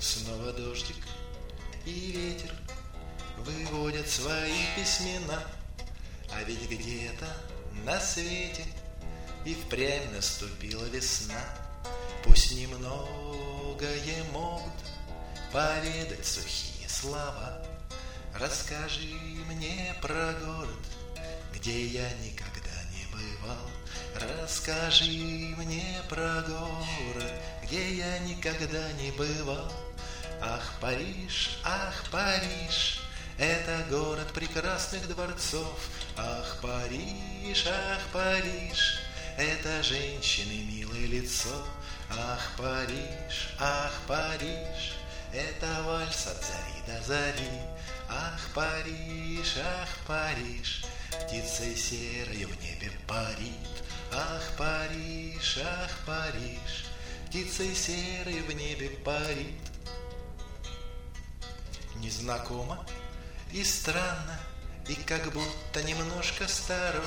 снова дождик и ветер выводят свои письмена. А ведь где-то на свете и впрямь наступила весна. Пусть немногое могут поведать сухие слова. Расскажи мне про город, где я никогда не бывал. Расскажи мне про город, где я никогда не бывал. Ах, Париж, это город прекрасных дворцов. Ах, Париж, это женщины милое лицо. Ах, Париж, это вальс от зари до зари. Ах, Париж, птицей серою в небе парит. Ах, Париж, птицей серой в небе парит. Незнакомо и странно, и как будто немножко старо.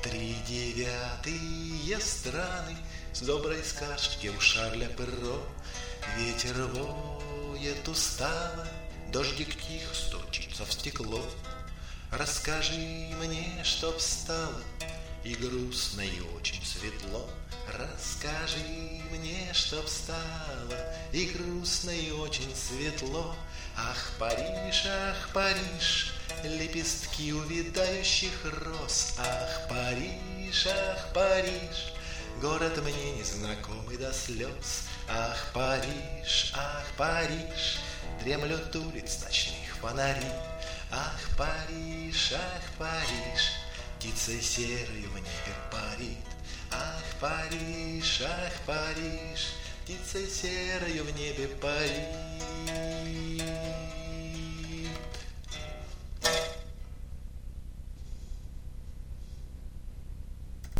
39 страны с доброй сказки у Шарля Перро. Ветер воет устало, дождик тихо стучится в стекло. Расскажи мне, чтоб стало и грустно, и очень светло. Расскажи мне, чтоб стало и грустно, и очень светло. Ах, Париж, лепестки увядающих роз. Ах, Париж, город мне незнакомый до слез. Ах, Париж, дремлют улиц ночных фонарей. Ах, Париж, птицей серою в небе парит. Ах, Париж, птицей серою в небе парит.